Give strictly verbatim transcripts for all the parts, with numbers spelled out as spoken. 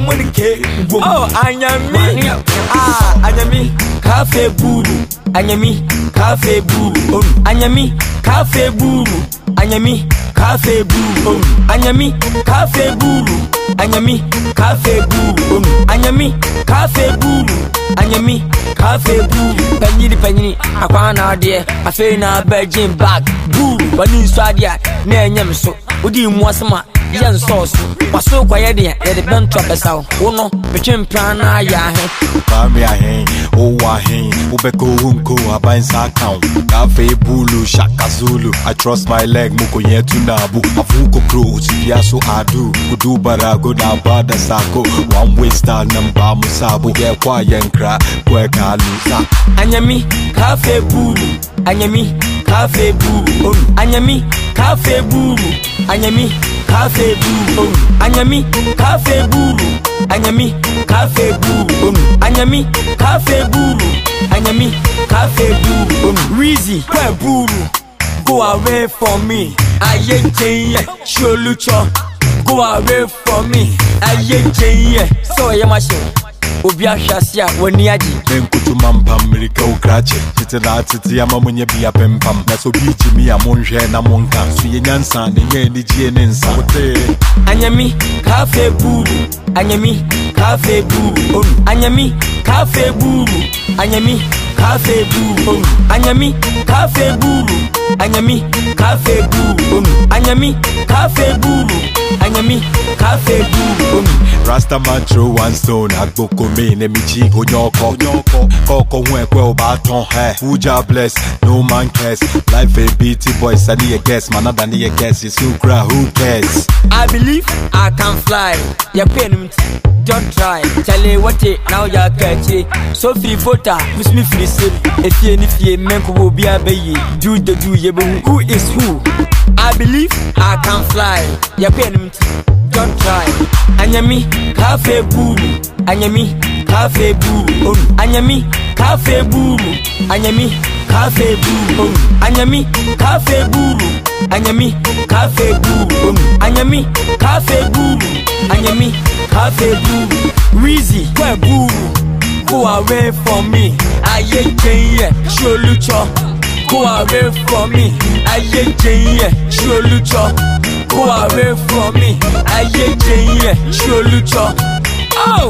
money cake. Oh, anyami. Ah, anyami. Cafe buru. Anyami. Cafe buru. Anyami. Cafe buru. Anyami. Cafe buru. Anyami. Cafe buru. Anyami. Cafe buru. Anyami. Cafe buru. Anyami. Cafe buru. Penny penny. Akwana de. Afe na Virgin bag. Buru. Bani swadia. Ne nyam so. Odi muasma. Yan sauce. Waso kwa yede ya de ben tropesa. Wono betwem plan na ya he. Bami a he. O wa he. Ubeko unko abansa count. Cafe bulu shaka zulu. I trust my leg muko yetu nabu. Avuko pro utiaso adu. Kudu barago na bada sako. One way star number musabu. Ye kwa yenkra kwe kalusa. Anyami cafe bulu. Anyami cafe bulu. Anyami cafe bulu. Anyami cafe buru. Anyami cafe buru. Anyami cafe buru. Anyami cafe buru. Anyami cafe buru. Reezy, where buru? Go away from me. Aye jeye, sholucho. Go away from me. Aye jeye, so yamashe. Obia shasia woni aji enkutu mampa America ukrache titira titi ama munye bia pempam na so bi jimi ya monhwe na monka so ye nyansa ne ye ni gie ne nsa wote anyami cafe buru anyami cafe buru anyami cafe buru anyami cafe buru anyami cafe buru anyami cafe buru anyami cafe buru anyami cafe buru Rasta man throw one stone agboko me ne michi onyoko koko hu ekwe obaton he uja bless no man cares life a beaty boy sani a guess man than a guess is who cry who cares I believe I can fly ya pen don't try tell what it now ya catch so free voter miss me free sim if you if you menko will be a baby do the do ye who is who I believe I can fly ya pen don't try anyami cafe buru anyami cafe buru anyami cafe buru anyami cafe buru anyami cafe buru anyami cafe buru anyami cafe buru anyami cafe buru Reezy where buru go away from me aye jeye sholucho go away from me aye jeye sholucho go away from me aye jeye sholucho oh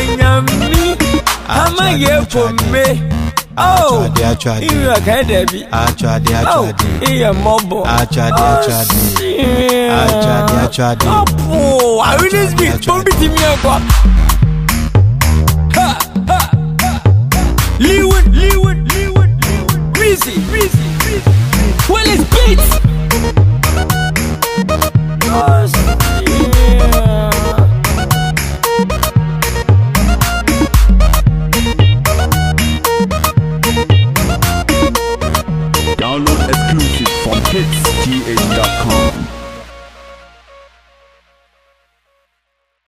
anyami ama ye for me oh you are kind of be achade achade e mobo achade achade achade achade oh I really speak don't be me go ha ha Leeward Leeward Leeward Reezy Reezy Well it's beats